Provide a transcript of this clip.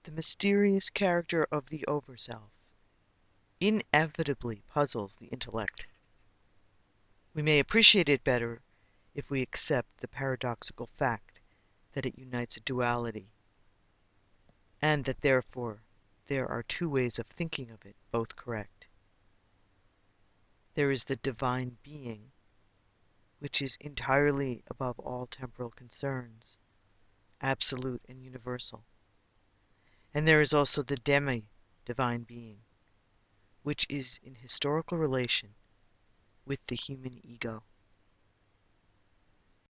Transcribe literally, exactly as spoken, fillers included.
the mysterious character of the Overself inevitably puzzles the intellect. We may appreciate it better if we accept the paradoxical fact that it unites a duality, and that therefore there are two ways of thinking of it, both correct. There is the divine being, which is entirely above all temporal concerns, absolute and universal. And there is also the demi-divine being, which is in historical relation with the human ego.